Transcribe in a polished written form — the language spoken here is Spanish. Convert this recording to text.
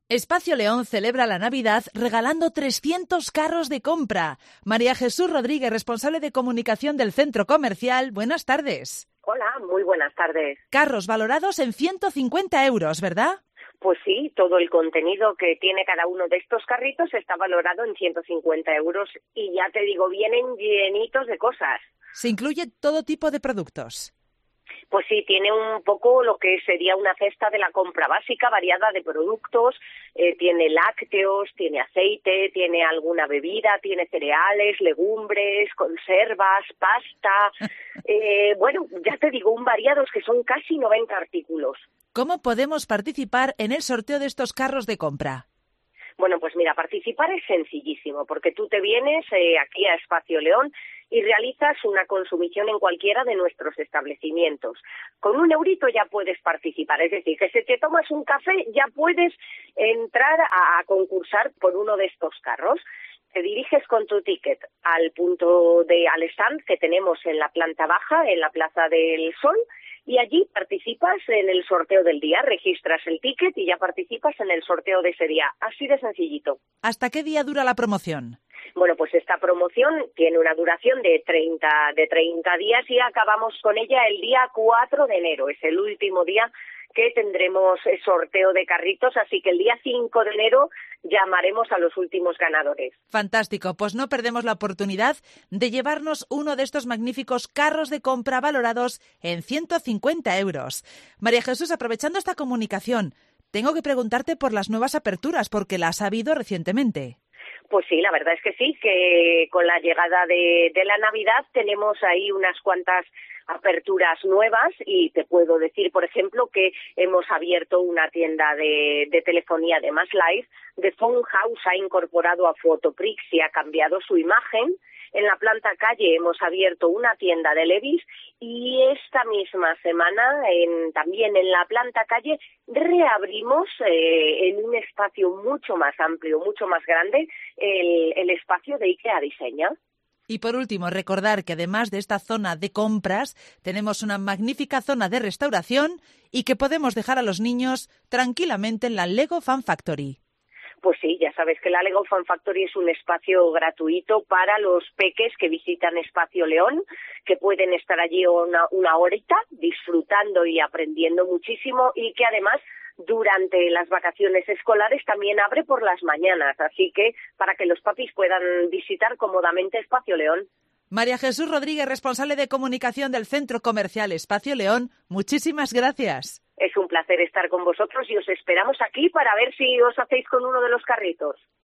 Espacio León celebra la Navidad regalando 300 carros de compra. María Jesús Rodríguez, responsable de comunicación del centro comercial. Buenas tardes. Hola, muy buenas tardes. Carros valorados en 150 euros, ¿verdad? Pues sí, todo el contenido que tiene cada uno de estos carritos está valorado en 150 euros y ya te digo, vienen llenitos de cosas. Se incluye todo tipo de productos. Pues sí, tiene un poco lo que sería una cesta de la compra básica, variada de productos, tiene lácteos, tiene aceite, tiene alguna bebida, tiene cereales, legumbres, conservas, pasta, bueno, ya te digo, un variados que son casi 90 artículos. ¿Cómo podemos participar en el sorteo de estos carros de compra? Bueno, pues mira, participar es sencillísimo, porque tú te vienes aquí a Espacio León y realizas una consumición en cualquiera de nuestros establecimientos. Con €1 ya puedes participar, es decir, que si te tomas un café ya puedes entrar a concursar por uno de estos carros. Te diriges con tu ticket al stand que tenemos en la planta baja, en la Plaza del Sol, y allí participas en el sorteo del día, registras el ticket y ya participas en el sorteo de ese día. Así de sencillito. ¿Hasta qué día dura la promoción? Bueno, pues esta promoción tiene una duración de 30 días y acabamos con ella el día 4 de enero. Es el último día que tendremos sorteo de carritos, así que el día 5 de enero llamaremos a los últimos ganadores. Fantástico, pues no perdemos la oportunidad de llevarnos uno de estos magníficos carros de compra valorados en 150 euros. María Jesús, aprovechando esta comunicación, tengo que preguntarte por las nuevas aperturas, porque las ha habido recientemente. Pues sí, la verdad es que sí, que con la llegada de la Navidad tenemos ahí unas cuantas aperturas nuevas y te puedo decir, por ejemplo, que hemos abierto una tienda de telefonía de Más Life, de Phone House ha incorporado a Fotoprix y ha cambiado su imagen. En la planta calle hemos abierto una tienda de Levi's y esta misma semana también en la planta calle reabrimos en un espacio mucho más amplio, mucho más grande, el espacio de IKEA Diseña. Y por último, recordar que además de esta zona de compras, tenemos una magnífica zona de restauración y que podemos dejar a los niños tranquilamente en la Lego Fan Factory. Pues sí, ya sabes que la Lego Fan Factory es un espacio gratuito para los peques que visitan Espacio León, que pueden estar allí una horita disfrutando y aprendiendo muchísimo y que además durante las vacaciones escolares también abre por las mañanas, así que para que los papis puedan visitar cómodamente Espacio León. María Jesús Rodríguez, responsable de comunicación del Centro Comercial Espacio León, muchísimas gracias. Es un placer estar con vosotros y os esperamos aquí para ver si os hacéis con uno de los carritos.